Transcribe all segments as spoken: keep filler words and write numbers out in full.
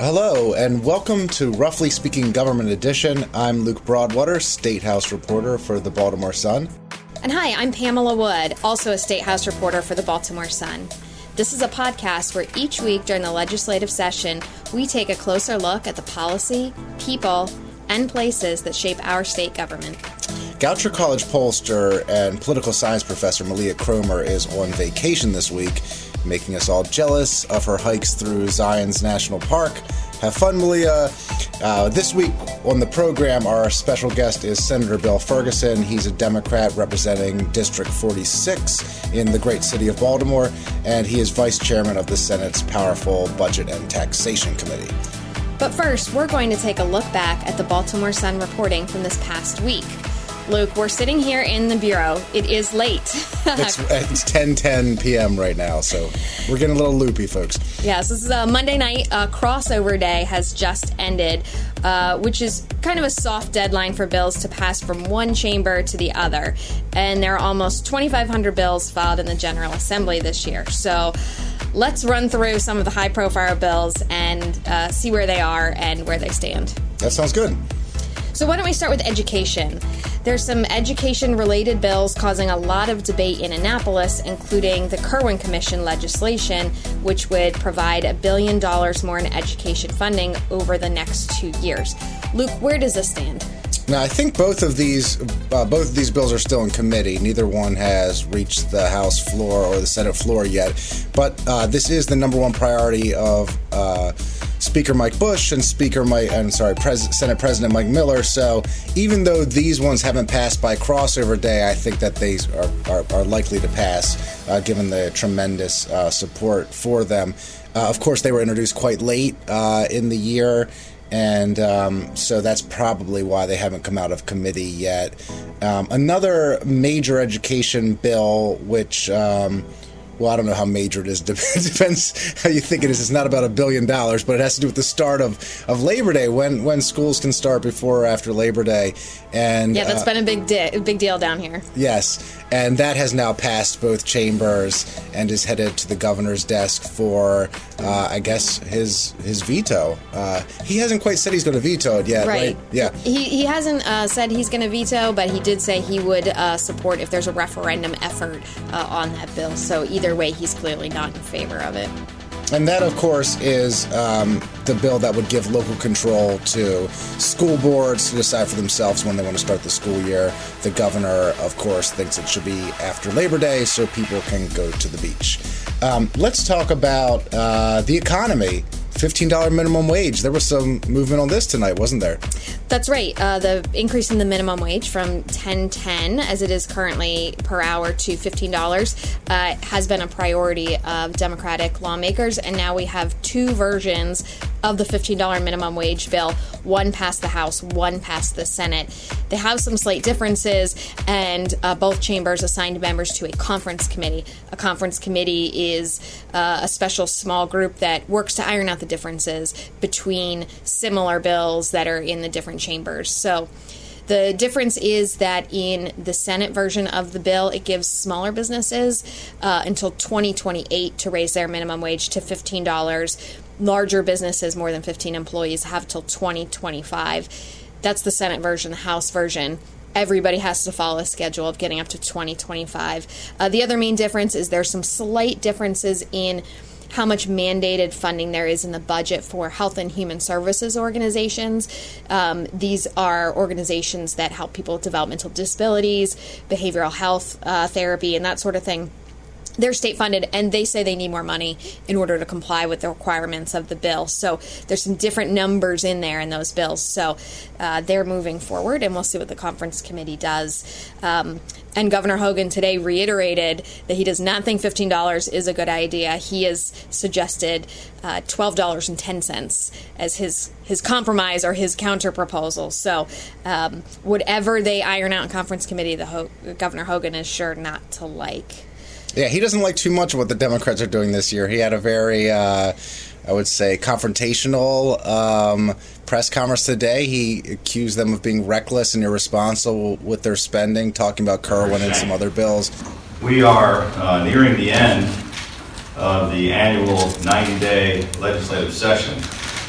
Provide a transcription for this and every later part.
Hello, and welcome to Roughly Speaking Government Edition. I'm Luke Broadwater, State House reporter for the Baltimore Sun. And hi, I'm Pamela Wood, also a State House reporter for the Baltimore Sun. This is a podcast where each week during the legislative session, we take a closer look at the policy, people, and places that shape our state government. Goucher College pollster and political science professor Malia Cromer is on vacation this week, making us all jealous of her hikes through Zion's National Park. Have fun, Malia. Uh, this week on the program, our special guest is Senator Bill Ferguson. He's a Democrat representing District forty-six in the great city of Baltimore, and he is vice chairman of the Senate's powerful Budget and Taxation Committee. But first, we're going to take a look back at the Baltimore Sun reporting from this past week. Luke, we're sitting here in the Bureau. It is late. it's it's ten ten p.m. right now, so we're getting a little loopy, folks. Yes, this is a Monday night. Uh, crossover day has just ended, uh, which is kind of a soft deadline for bills to pass from one chamber to the other. And there are almost twenty-five hundred bills filed in the General Assembly this year. So let's run through some of the high-profile bills and uh, see where they are and where they stand. That sounds good. So why don't we start with education? There's some education-related bills causing a lot of debate in Annapolis, including the Kirwan Commission legislation, which would provide a billion dollars more in education funding over the next two years. Luke, where does this stand? Now, I think both of these uh, both of these bills are still in committee. Neither one has reached the House floor or the Senate floor yet. But uh, this is the number one priority of uh, Speaker Mike Bush and Speaker Mike, I'm sorry, Pres- Senate President Mike Miller. So even though these ones haven't passed by crossover day, I think that they are, are, are likely to pass, uh, given the tremendous uh, support for them. Uh, of course, they were introduced quite late uh, in the year. And um, so that's probably why they haven't come out of committee yet. Um, another major education bill, which, um, well, I don't know how major it is. Depends how you think it is. It's not about a billion dollars, but it has to do with the start of, of Labor Day, when when schools can start before or after Labor Day. And yeah, that's uh, been a big di- big deal down here. Yes, and that has now passed both chambers and is headed to the governor's desk for, uh, I guess, his his veto. Uh, he hasn't quite said he's going to veto it yet, right? right? Yeah. He he hasn't uh, said he's going to veto, but he did say he would uh, support if there's a referendum effort uh, on that bill. So either way, he's clearly not in favor of it. And that, of course, is um, the bill that would give local control to school boards to decide for themselves when they want to start the school year. The governor, of course, thinks it should be after Labor Day so people can go to the beach. Um, let's talk about uh, the economy. fifteen dollars minimum wage. There was some movement on this tonight, wasn't there? That's right. Uh, the increase in the minimum wage from ten ten, as it is currently per hour, to fifteen dollars uh, has been a priority of Democratic lawmakers, and now we have two versions of the fifteen dollars minimum wage bill. One passed the House, one passed the Senate. They have some slight differences, and uh, both chambers assigned members to a conference committee. A conference committee is uh, a special small group that works to iron out the differences between similar bills that are in the different chambers. So the difference is that in the Senate version of the bill, it gives smaller businesses uh, until twenty twenty-eight to raise their minimum wage to fifteen dollars. Larger businesses, more than fifteen employees, have till twenty twenty-five. That's the Senate version. The House version, everybody has to follow a schedule of getting up to twenty twenty-five. Uh, the other main difference is there's some slight differences in how much mandated funding there is in the budget for health and human services organizations. Um, these are organizations that help people with developmental disabilities, behavioral health uh, therapy, and that sort of thing. They're state funded, and they say they need more money in order to comply with the requirements of the bill. So there's some different numbers in there in those bills. So uh, they're moving forward, and we'll see what the conference committee does. Um, and Governor Hogan today reiterated that he does not think fifteen dollars is a good idea. He has suggested uh, twelve dollars and ten cents as his, his compromise or his counter proposal. So um, whatever they iron out in conference committee, the Ho- Governor Hogan is sure not to like. Yeah, he doesn't like too much of what the Democrats are doing this year. He had a very, uh, I would say, confrontational um, press conference today. He accused them of being reckless and irresponsible with their spending, talking about Kirwan and some other bills. We are uh, nearing the end of the annual ninety-day legislative session.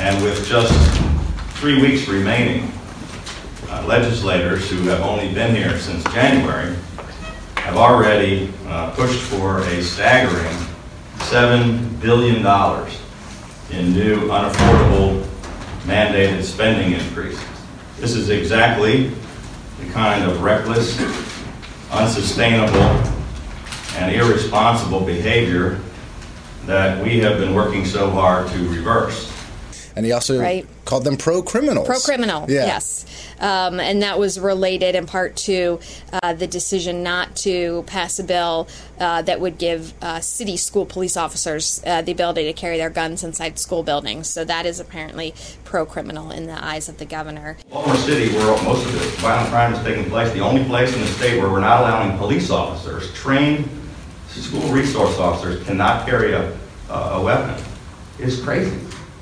And with just three weeks remaining, uh, legislators who have only been here since January have already uh, pushed for a staggering seven billion dollars in new unaffordable mandated spending increase. This is exactly the kind of reckless, unsustainable, and irresponsible behavior that we have been working so hard to reverse. And he also right. called them pro-criminals. Pro-criminal, yeah. yes. Um, and that was related in part to uh, the decision not to pass a bill uh, that would give uh, city school police officers uh, the ability to carry their guns inside school buildings. So that is apparently pro-criminal in the eyes of the governor. Baltimore City, where most of the violent crime is taking place, the only place in the state where we're not allowing police officers, trained school resource officers, cannot carry a, uh, a weapon, is crazy.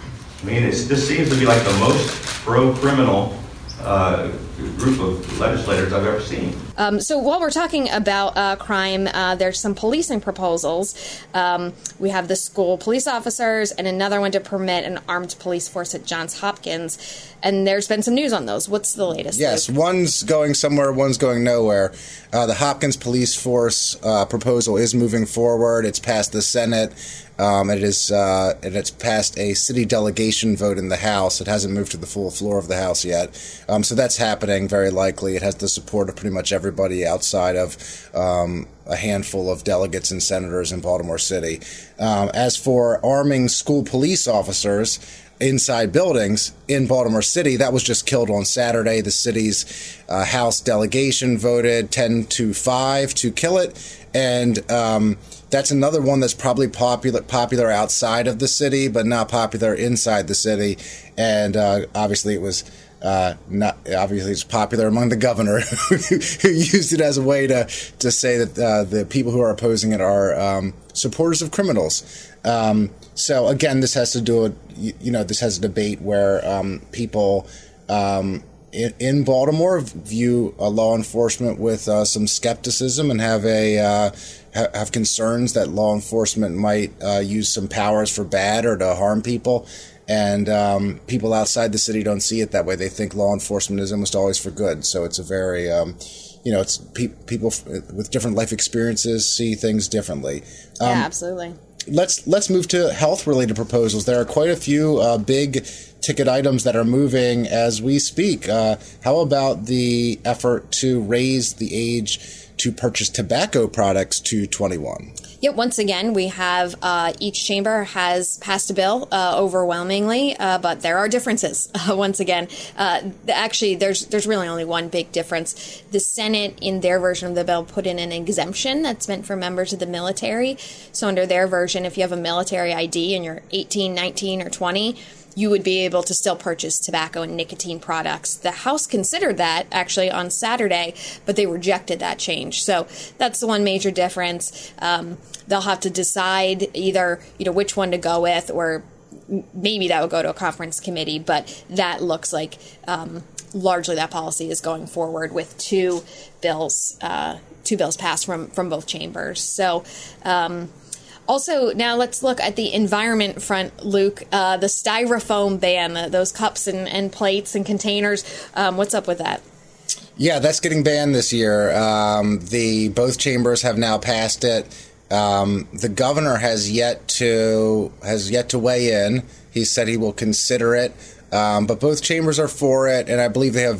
I mean, it's, this seems to be like the most pro-criminal uh, group of legislators I've ever seen. Um, so while we're talking about uh, crime, uh, there's some policing proposals. Um, we have the school police officers and another one to permit an armed police force at Johns Hopkins. And there's been some news on those. What's the latest? Yes, Luke? one's going somewhere, one's going nowhere. Uh, the Hopkins police force uh, proposal is moving forward. It's passed the Senate. Um, it is, uh, and it's passed a city delegation vote in the House. It hasn't moved to the full floor of the House yet. Um, so that's happening very likely. It has the support of pretty much everybody outside of um, a handful of delegates and senators in Baltimore City. Um, as for arming school police officers inside buildings in Baltimore City, that was just killed on Saturday. The city's uh, House delegation voted ten to five to kill it. And um, that's another one that's probably popular popular outside of the city, but not popular inside the city. And uh, obviously it was uh, not obviously it's popular among the governor who used it as a way to, to say that uh, the people who are opposing it are um, supporters of criminals. Um, so again, this has to do with, you know, this has a debate where um, people um, in, in Baltimore view uh, law enforcement with uh, some skepticism and have a uh, ha- have concerns that law enforcement might uh, use some powers for bad or to harm people. And um, people outside the city don't see it that way. They think law enforcement is almost always for good. So it's a very, um, you know, it's pe- people f- with different life experiences see things differently. Um, yeah, absolutely. Let's let's move to health-related proposals. There are quite a few uh, big ticket items that are moving as we speak. Uh, how about the effort to raise the age to purchase tobacco products to twenty-one? Yep, once again, we have uh, each chamber has passed a bill uh, overwhelmingly, uh, but there are differences. Uh, once again, uh, actually, there's there's really only one big difference. The Senate, in their version of the bill, put in an exemption that's meant for members of the military. So under their version, if you have a military I D and you're eighteen, nineteen, or twenty, you would be able to still purchase tobacco and nicotine products. The House considered that actually on Saturday, but they rejected that change. So that's the one major difference. Um, they'll have to decide either, you know, which one to go with, or maybe that would go to a conference committee, but that looks like um, largely that policy is going forward with two bills, uh, two bills passed from, from both chambers. So, um, Also, now let's look at the environment front, Luke. Uh, the styrofoam ban, uh, those cups and, and plates and containers. Um, what's up with that? Yeah, that's getting banned this year. Um, the both chambers have now passed it. Um, the governor has yet to has yet to weigh in. He said he will consider it, um, but both chambers are for it, and I believe they have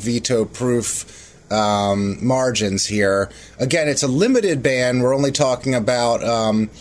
veto-proof um, margins here. Again, it's a limited ban. We're only talking about Um,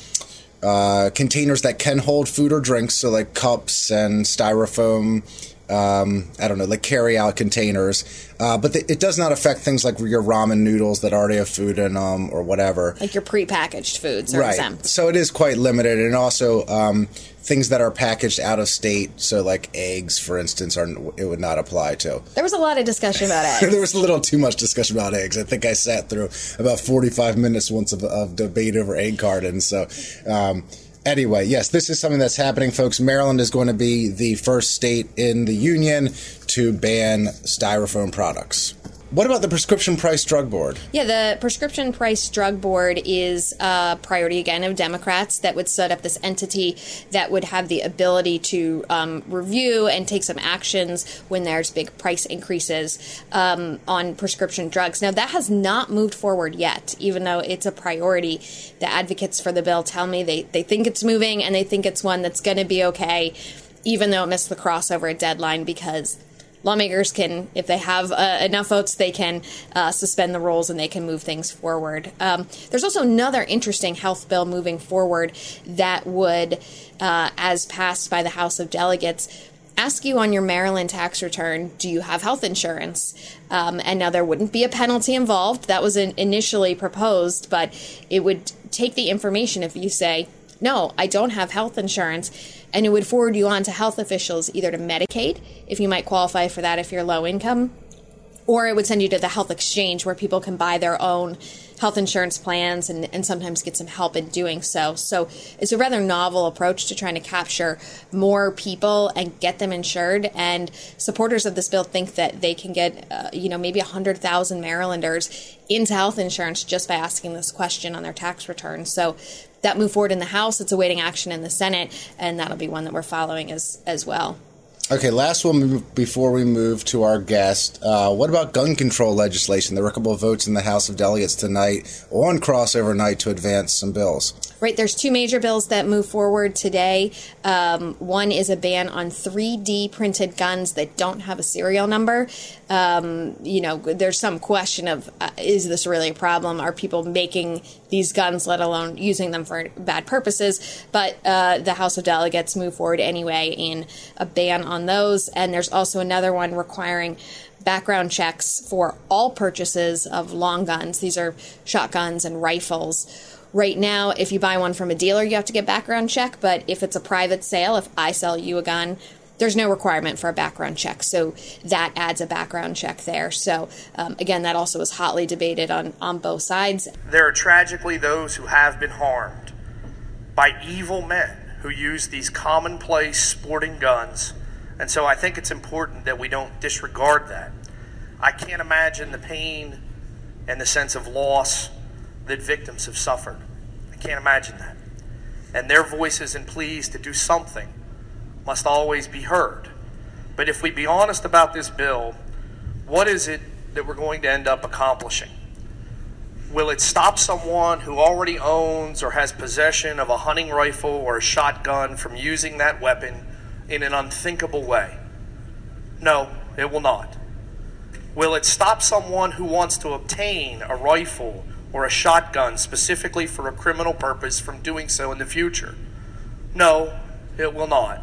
Uh, containers that can hold food or drinks, so like cups and styrofoam, um, I don't know, like carry-out containers. Uh, but th- it does not affect things like your ramen noodles that already have food in them or whatever. Like your prepackaged foods are right. exempt. So it is quite limited, and also um, things that are packaged out of state, so like eggs, for instance, are it would not apply to. There was a lot of discussion about eggs. There was a little too much discussion about eggs. I think I sat through about forty-five minutes once of, of debate over egg cartons. So um, anyway, yes, this is something that's happening, folks. Maryland is going to be the first state in the union to ban styrofoam products. What about the Prescription Price Drug Board? Yeah, the Prescription Price Drug Board is a priority, again, of Democrats that would set up this entity that would have the ability to um, review and take some actions when there's big price increases um, on prescription drugs. Now, that has not moved forward yet, even though it's a priority. The advocates for the bill tell me they, they think it's moving and they think it's one that's going to be okay, even though it missed the crossover deadline, because lawmakers can, if they have uh, enough votes, they can uh, suspend the rules and they can move things forward. Um, there's also another interesting health bill moving forward that would, uh, as passed by the House of Delegates, ask you on your Maryland tax return, do you have health insurance? Um, and now there wouldn't be a penalty involved. That was in, initially proposed, but it would take the information if you say, no, I don't have health insurance, and it would forward you on to health officials, either to Medicaid, if you might qualify for that if you're low income, or it would send you to the health exchange where people can buy their own health insurance plans and, and sometimes get some help in doing so. So it's a rather novel approach to trying to capture more people and get them insured. And supporters of this bill think that they can get, uh, you know, maybe one hundred thousand Marylanders into health insurance just by asking this question on their tax return. So that moved forward in the House. It's awaiting action in the Senate, and that'll be one that we're following as as well. Okay, last one before we move to our guest. Uh, what about gun control legislation? There were a couple of votes in the House of Delegates tonight on crossover night to advance some bills. Right, there's two major bills that move forward today. Um, one is a ban on three D printed guns that don't have a serial number. Um, you know, there's some question of, uh, is this really a problem? Are people making these guns, let alone using them for bad purposes? But uh, the House of Delegates move forward anyway in a ban on those. And there's also another one requiring background checks for all purchases of long guns. These are shotguns and rifles. Right now, if you buy one from a dealer, you have to get background check. But if it's a private sale, if I sell you a gun, there's no requirement for a background check. So that adds a background check there. So um, again, that also is hotly debated on, on both sides. There are tragically those who have been harmed by evil men who use these commonplace sporting guns. And so I think it's important that we don't disregard that. I can't imagine the pain and the sense of loss that victims have suffered. I can't imagine that. And their voices and pleas to do something must always be heard. But if we be honest about this bill, what is it that we're going to end up accomplishing? Will it stop someone who already owns or has possession of a hunting rifle or a shotgun from using that weapon in an unthinkable way? No, it will not. Will it stop someone who wants to obtain a rifle or a shotgun specifically for a criminal purpose from doing so in the future? No, it will not.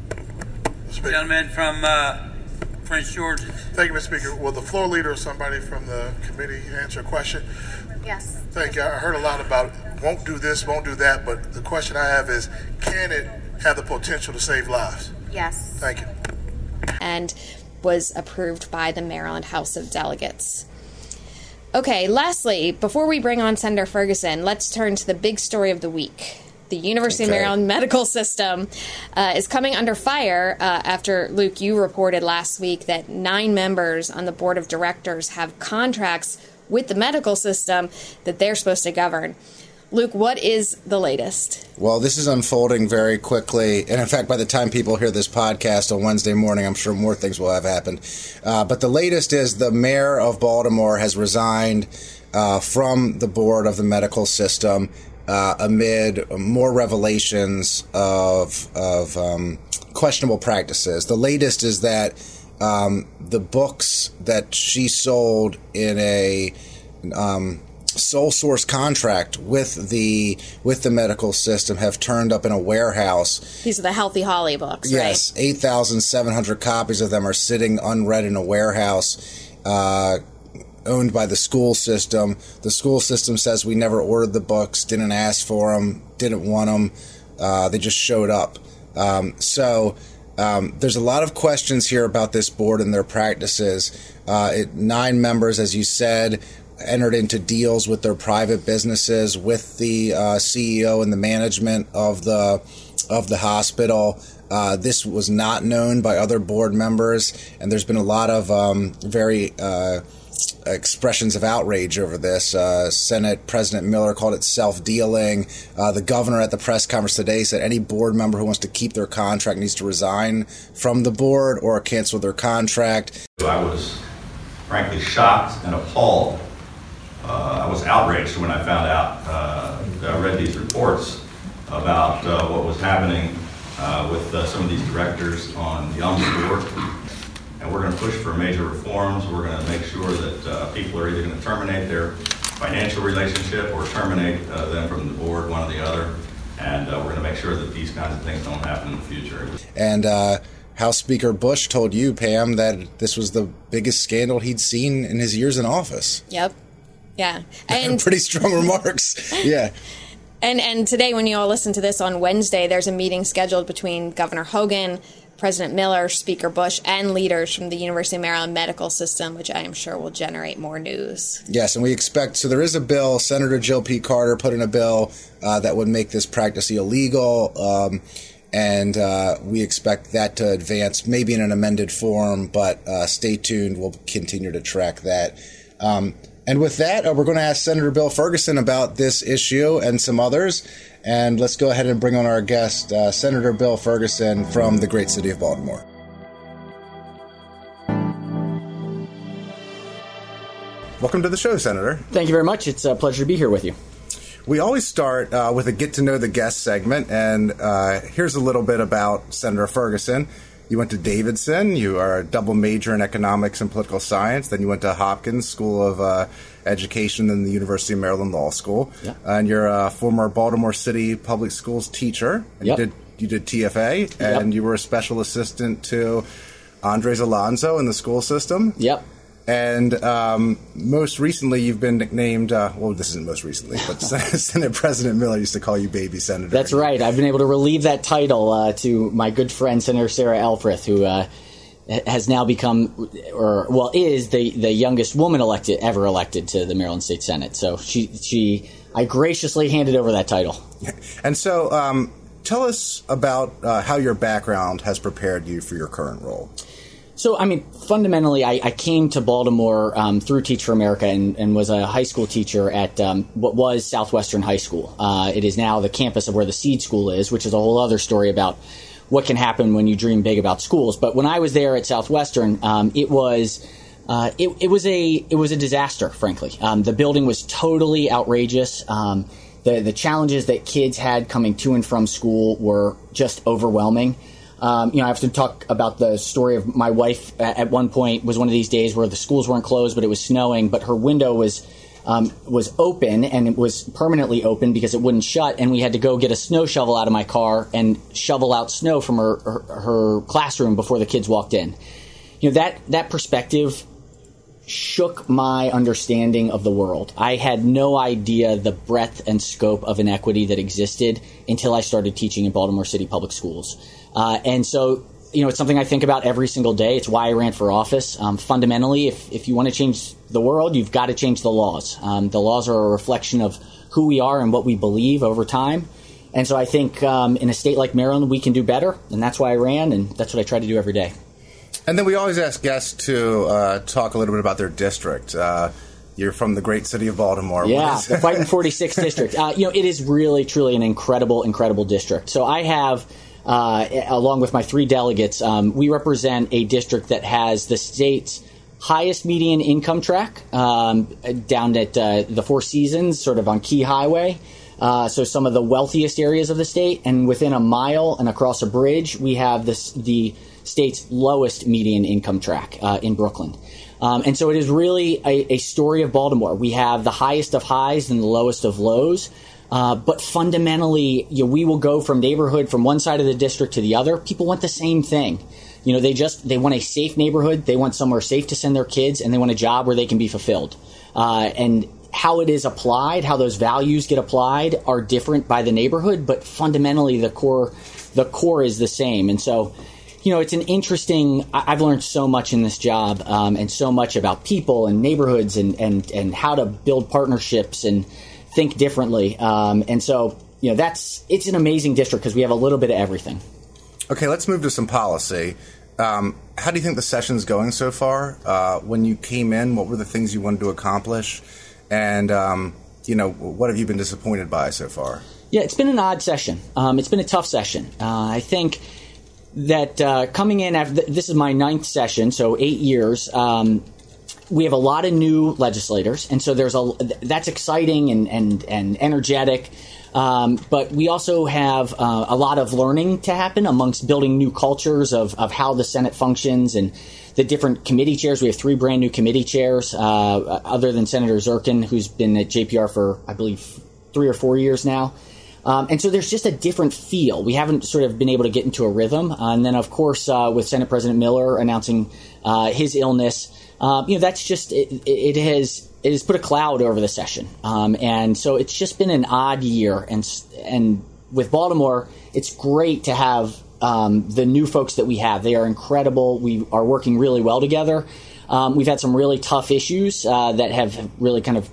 Gentleman from uh, Prince George's. Thank you, Mister Speaker. Will the floor leader or somebody from the committee answer a question? Yes. Thank you. I heard a lot about won't do this, won't do that, but the question I have is, can it have the potential to save lives? Yes. Thank you. And was approved by the Maryland House of Delegates. Okay, lastly, before we bring on Senator Ferguson, let's turn to the big story of the week. The University okay. of Maryland medical system uh, is coming under fire uh, after, Luke, you reported last week that nine members on the board of directors have contracts with the medical system that they're supposed to govern. Luke, what is the latest? Well, this is unfolding very quickly. And in fact, by the time people hear this podcast on Wednesday morning, I'm sure more things will have happened. Uh, but the latest is the mayor of Baltimore has resigned uh, from the board of the medical system uh, amid more revelations of, of um, questionable practices. The latest is that um, the books that she sold in a... Um, sole source contract with the with the medical system have turned up in a warehouse. These are the Healthy Holly books, yes, right? Yes, eight thousand seven hundred copies of them are sitting unread in a warehouse uh, owned by the school system. The school system says we never ordered the books, didn't ask for them, didn't want them. Uh, they just showed up. Um, so um, there's a lot of questions here about this board and their practices. Uh, it, nine members, as you said, entered into deals with their private businesses, with the uh, C E O and the management of the of the hospital. Uh, this was not known by other board members, and there's been a lot of um, very uh, expressions of outrage over this. Uh, Senate President Miller called it self-dealing. Uh, the governor at the press conference today said any board member who wants to keep their contract needs to resign from the board or cancel their contract. I was frankly shocked and appalled. Uh, I was outraged when I found out, uh, I read these reports about uh, what was happening uh, with uh, some of these directors on the Ombudsman board. And we're going to push for major reforms. We're going to make sure that uh, people are either going to terminate their financial relationship or terminate uh, them from the board, one or the other. And uh, we're going to make sure that these kinds of things don't happen in the future. And uh, House Speaker Bush told you, Pam, that this was the biggest scandal he'd seen in his years in office. Yep. Yeah. And pretty strong remarks. Yeah. And and today, when you all listen to this on Wednesday, there's a meeting scheduled between Governor Hogan, President Miller, Speaker Bush, and leaders from the University of Maryland medical system, which I am sure will generate more news. Yes, and we expect, so there is a bill, Senator Jill P. Carter put in a bill uh, that would make this practice illegal, um, and uh, we expect that to advance, maybe in an amended form, but uh, stay tuned, we'll continue to track that. Um, and with that, uh, we're going to ask Senator Bill Ferguson about this issue and some others. And let's go ahead and bring on our guest, uh, Senator Bill Ferguson from the great city of Baltimore. Welcome to the show, Senator. Thank you very much. It's a pleasure to be here with you. We always start uh, with a Get to Know the Guest segment, and uh, here's a little bit about Senator Ferguson. You went to Davidson. You are a double major in economics and political science. Then you went to Hopkins School of uh, Education and the University of Maryland Law School. Yep. And you're a former Baltimore City Public Schools teacher. And yep. You did you did T F A, and yep. you were a special assistant to Andres Alonso in the school system. Yep. And um, most recently, you've been named, uh, well, this isn't most recently, but Senate President Miller used to call you baby senator. That's right. I've been able to relieve that title uh, to my good friend, Senator Sarah Elfreth, who uh, has now become, or well, is the, the youngest woman elected, ever elected to the Maryland State Senate. So she, she, I graciously handed over that title. And so um, tell us about uh, how your background has prepared you for your current role. So, I mean, fundamentally, I, I came to Baltimore um, through Teach for America and, and was a high school teacher at um, what was Southwestern High School. Uh, it is now the campus of where the Seed School is, which is a whole other story about what can happen when you dream big about schools. But when I was there at Southwestern, um, it was uh, it, it was a it was a disaster, frankly. Um, the building was totally outrageous. Um, the the challenges that kids had coming to and from school were just overwhelming. Um, you know, I have to talk about the story of my wife. At one point was one of these days where the schools weren't closed, but it was snowing, but her window was um, was open, and it was permanently open because it wouldn't shut, and we had to go get a snow shovel out of my car and shovel out snow from her, her, her classroom before the kids walked in. You know, that, that perspective shook my understanding of the world. I had no idea the breadth and scope of inequity that existed until I started teaching in Baltimore City Public Schools. Uh, and so, you know, it's something I think about every single day. It's why I ran for office. Um, fundamentally, if, if you want to change the world, you've got to change the laws. Um, the laws are a reflection of who we are and what we believe over time. And so I think um, in a state like Maryland, we can do better. And that's why I ran, and that's what I try to do every day. And then we always ask guests to uh, talk a little bit about their district. Uh, you're from the great city of Baltimore. Yeah, the Fighting forty-sixth District. Uh, you know, it is really, truly an incredible, incredible district. So I have... Uh, along with my three delegates, um, we represent a district that has the state's highest median income track um, down at uh, the Four Seasons, sort of on Key Highway. Uh, so some of the wealthiest areas of the state, and within a mile and across a bridge, we have this, the state's lowest median income track uh, in Brooklyn. Um, and so it is really a, a story of Baltimore. We have the highest of highs and the lowest of lows. Uh, but fundamentally, you know, we will go from neighborhood from one side of the district to the other. People want the same thing. You know, they just they want a safe neighborhood. They want somewhere safe to send their kids, and they want a job where they can be fulfilled. Uh, and how it is applied, how those values get applied, are different by the neighborhood. But fundamentally, the core the core is the same. And so, you know, it's an interesting. I've learned so much in this job, um, and so much about people and neighborhoods, and and and how to build partnerships and think differently. Um, and so, you know, that's, it's an amazing district because we have a little bit of everything. Okay, let's move to some policy. Um, how do you think the session's going so far? Uh, when you came in, what were the things you wanted to accomplish? And, um, you know, what have you been disappointed by so far? Yeah, it's been an odd session. Um, it's been a tough session. Uh, I think that uh, coming in after th- this is my ninth session, so eight years. Um, we have a lot of new legislators, and so there's a that's exciting and and and energetic. Um, but we also have uh, a lot of learning to happen amongst building new cultures of of how the Senate functions and the different committee chairs. We have three brand new committee chairs, uh, other than Senator Zirkin, who's been at J P R for I believe three or four years now. Um, and so there's just a different feel. We haven't sort of been able to get into a rhythm. Uh, and then, of course, uh, with Senate President Miller announcing uh, his illness, uh, you know, that's just it, it has it has put a cloud over the session. Um, and so it's just been an odd year. And and with Baltimore, it's great to have um, the new folks that we have. They are incredible. We are working really well together. Um, we've had some really tough issues uh, that have really kind of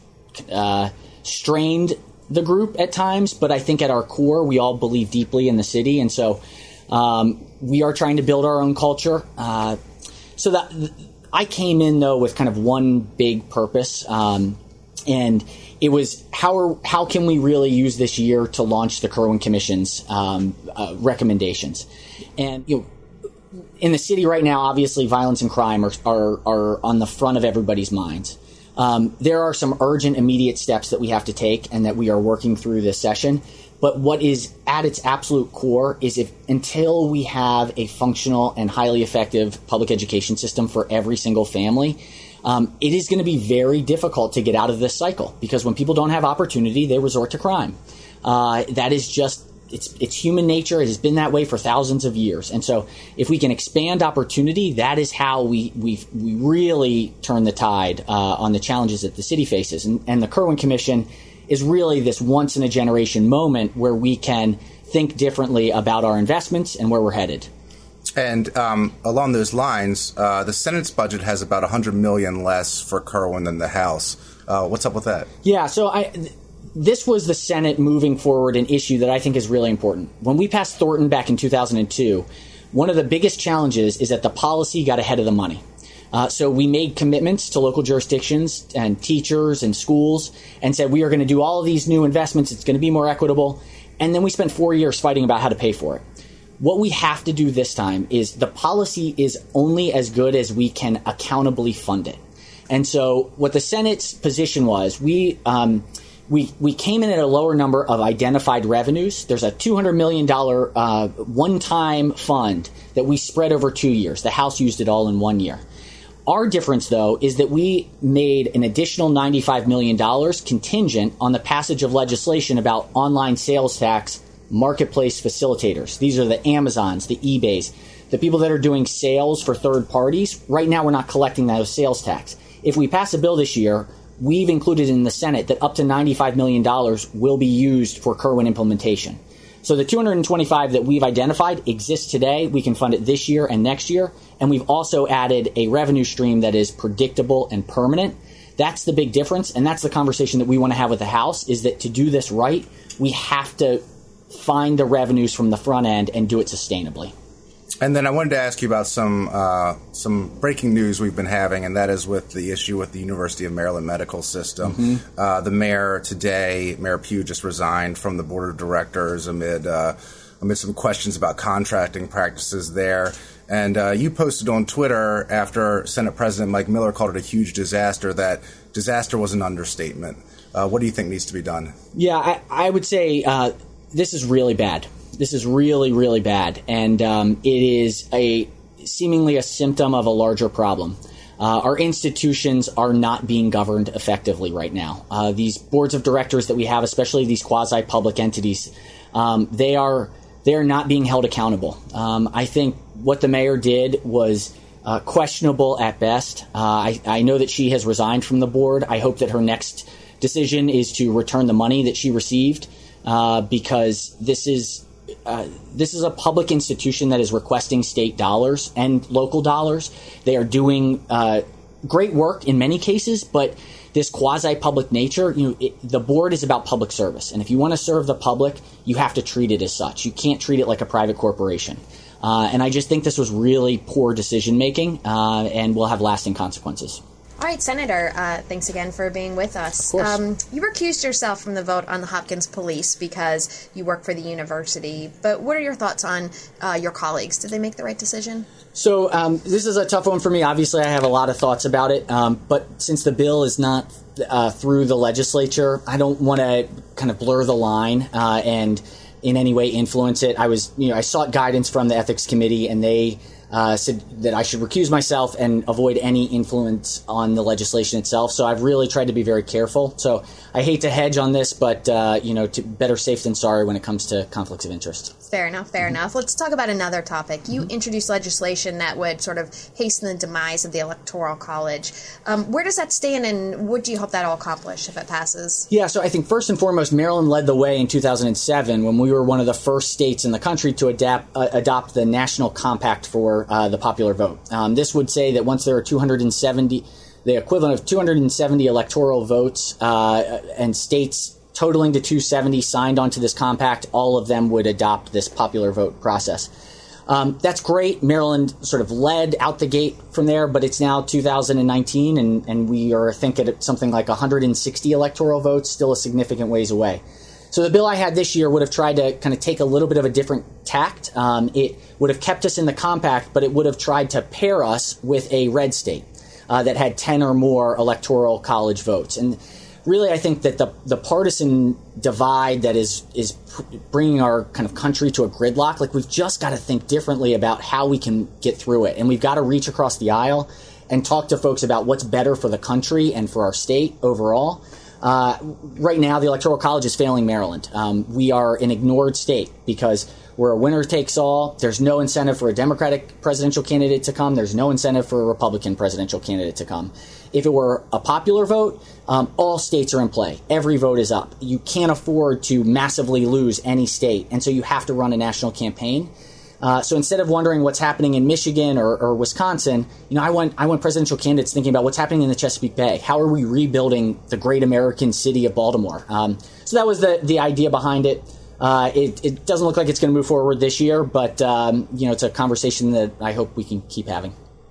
uh, strained the group at times, but I think at our core, we all believe deeply in the city. And so um, we are trying to build our own culture. Uh, so that I came in, though, with kind of one big purpose. Um, and it was how are, how can we really use this year to launch the Kirwan Commission's um, uh, recommendations? And, you know, in the city right now, obviously, violence and crime are, are, are on the front of everybody's minds. Um, there are some urgent, immediate steps that we have to take and that we are working through this session. But what is at its absolute core is if until we have a functional and highly effective public education system for every single family, um, it is going to be very difficult to get out of this cycle, because when people don't have opportunity, they resort to crime. Uh, that is just It's it's human nature. It has been that way for thousands of years. And so if we can expand opportunity, that is how we we we really turn the tide uh, on the challenges that the city faces. And, and the Kirwan Commission is really this once-in-a-generation moment where we can think differently about our investments and where we're headed. And um, along those lines, uh, the Senate's budget has about one hundred million dollars less for Kirwan than the House. Uh, what's up with that? Yeah, so I... Th- This was the Senate moving forward an issue that I think is really important. When we passed Thornton back in two thousand two, one of the biggest challenges is that the policy got ahead of the money. Uh, so we made commitments to local jurisdictions and teachers and schools and said we are going to do all of these new investments. It's going to be more equitable. And then we spent four years fighting about how to pay for it. What we have to do this time is the policy is only as good as we can accountably fund it. And so what the Senate's position was, we... Um, We we came in at a lower number of identified revenues. There's a two hundred million dollars uh, one-time fund that we spread over two years. The House used it all in one year. Our difference, though, is that we made an additional ninety-five million dollars contingent on the passage of legislation about online sales tax marketplace facilitators. These are the Amazons, the eBays, the people that are doing sales for third parties. Right now, we're not collecting those sales tax. If we pass a bill this year, we've included in the Senate that up to ninety-five million dollars will be used for Kirwan implementation. So the two hundred twenty-five that we've identified exists today. We can fund it this year and next year. And we've also added a revenue stream that is predictable and permanent. That's the big difference. And that's the conversation that we want to have with the House, is that to do this right, we have to find the revenues from the front end and do it sustainably. And then I wanted to ask you about some uh, some breaking news we've been having, and that is with the issue with the University of Maryland medical system. Mm-hmm. Uh, the mayor today, Mayor Pugh, just resigned from the board of directors amid uh, amid some questions about contracting practices there. And uh, you posted on Twitter after Senate President Mike Miller called it a huge disaster that disaster was an understatement. Uh, what do you think needs to be done? Yeah, I, I would say uh, this is really bad. This is really, really bad, and um, it is a seemingly a symptom of a larger problem. Uh, our institutions are not being governed effectively right now. Uh, these boards of directors that we have, especially these quasi-public entities, um, they are they are not being held accountable. Um, I think what the mayor did was uh, questionable at best. Uh, I, I know that she has resigned from the board. I hope that her next decision is to return the money that she received, uh, because this is. Uh, this is a public institution that is requesting state dollars and local dollars. They are doing uh, great work in many cases, but this quasi-public nature, you know, it, the board is about public service. And if you want to serve the public, you have to treat it as such. You can't treat it like a private corporation. Uh, and I just think this was really poor decision making uh, and will have lasting consequences. All right, Senator, uh, thanks again for being with us. Of course. Um, you recused yourself from the vote on the Hopkins police because you work for the university. But what are your thoughts on uh, your colleagues? Did they make the right decision? So um, this is a tough one for me. Obviously, I have a lot of thoughts about it. Um, but since the bill is not uh, through the legislature, I don't want to kind of blur the line uh, and in any way influence it. I was, you know, I sought guidance from the ethics committee, and they Uh, said that I should recuse myself and avoid any influence on the legislation itself. So I've really tried to be very careful. So I hate to hedge on this, but, uh, you know, to better safe than sorry when it comes to conflicts of interest. Fair enough, fair mm-hmm. enough. Let's talk about another topic. You mm-hmm. introduced legislation that would sort of hasten the demise of the Electoral College. Um, where does that stand, and what do you hope that will accomplish if it passes? Yeah, so I think first and foremost, Maryland led the way in two thousand seven when we were one of the first states in the country to adapt, uh, adopt the National Compact for uh, the popular vote. Um, this would say that once there are two hundred seventy, the equivalent of two hundred seventy electoral votes uh, and states totaling to two hundred seventy signed onto this compact, all of them would adopt this popular vote process. Um, that's great. Maryland sort of led out the gate from there, but it's now two thousand nineteen, and, and we are, I think, at something like one hundred sixty electoral votes, still a significant ways away. So the bill I had this year would have tried to kind of take a little bit of a different tact. Um, it would have kept us in the compact, but it would have tried to pair us with a red state uh, that had ten or more electoral college votes. And really, I think that the the partisan divide that is is bringing our kind of country to a gridlock, like we've just got to think differently about how we can get through it. And we've got to reach across the aisle and talk to folks about what's better for the country and for our state overall. Uh, right now, the Electoral College is failing Maryland. Um, we are an ignored state because we're a winner-takes-all. There's no incentive for a Democratic presidential candidate to come. There's no incentive for a Republican presidential candidate to come. If it were a popular vote, um, all states are in play. Every vote is up. You can't afford to massively lose any state, and so you have to run a national campaign. Uh, so instead of wondering what's happening in Michigan or, or Wisconsin, you know, I want I want presidential candidates thinking about what's happening in the Chesapeake Bay. How are we rebuilding the great American city of Baltimore? Um, so that was the the idea behind it. Uh, it, it doesn't look like it's going to move forward this year, but um, you know, it's a conversation that I hope we can keep having.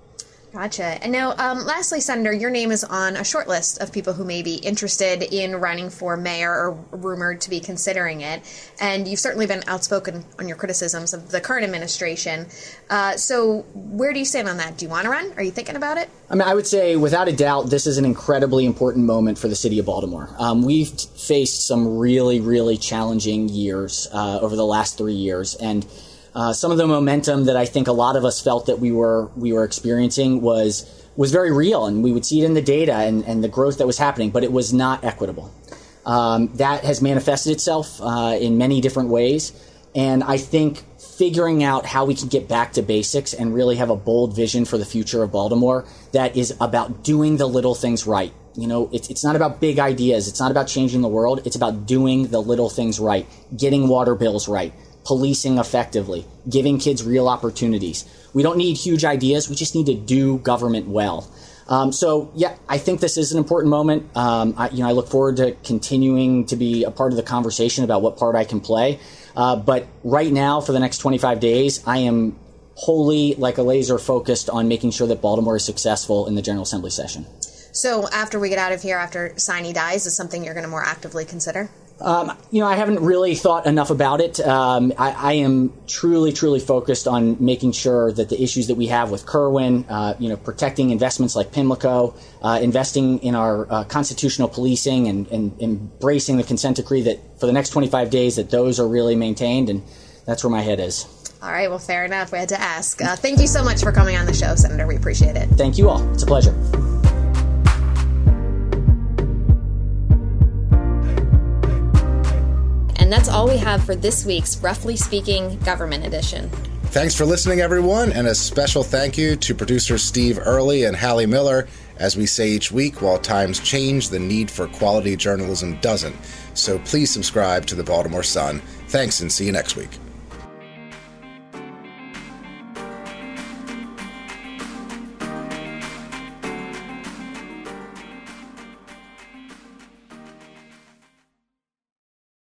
Gotcha. And now, um, lastly, Senator, your name is on a short list of people who may be interested in running for mayor or rumored to be considering it. And you've certainly been outspoken on your criticisms of the current administration. Uh, so where do you stand on that? Do you want to run? Are you thinking about it? I mean, I would say, without a doubt, this is an incredibly important moment for the city of Baltimore. Um, we've faced some really, really challenging years uh, over the last three years. And Uh, some of the momentum that I think a lot of us felt that we were we were experiencing was was very real, and we would see it in the data and, and the growth that was happening, but it was not equitable. Um, that has manifested itself uh, in many different ways, and I think figuring out how we can get back to basics and really have a bold vision for the future of Baltimore that is about doing the little things right. You know, it's, it's not about big ideas. It's not about changing the world. It's about doing the little things right, getting water bills right, policing effectively, giving kids real opportunities. We don't need huge ideas. We just need to do government well. Um, so, yeah, I think this is an important moment. Um, I, you know, I look forward to continuing to be a part of the conversation about what part I can play. Uh, but right now, for the next twenty-five days, I am wholly, like a laser, focused on making sure that Baltimore is successful in the General Assembly session. So after we get out of here, after Sine dies, is something you're going to more actively consider? Um, you know, I haven't really thought enough about it. Um, I, I am truly, truly focused on making sure that the issues that we have with Kirwan, uh, you know, protecting investments like Pimlico, uh, investing in our uh, constitutional policing and, and embracing the consent decree, that for the next twenty-five days that those are really maintained, and that's where my head is. All right, well, fair enough. We had to ask. Uh, thank you so much for coming on the show, Senator. We appreciate it. Thank you all. It's a pleasure. And that's all we have for this week's Roughly Speaking Government Edition. Thanks for listening, everyone, and a special thank you to producers Steve Early and Hallie Miller. As we say each week, while times change, the need for quality journalism doesn't. So please subscribe to the Baltimore Sun. Thanks, and see you next week.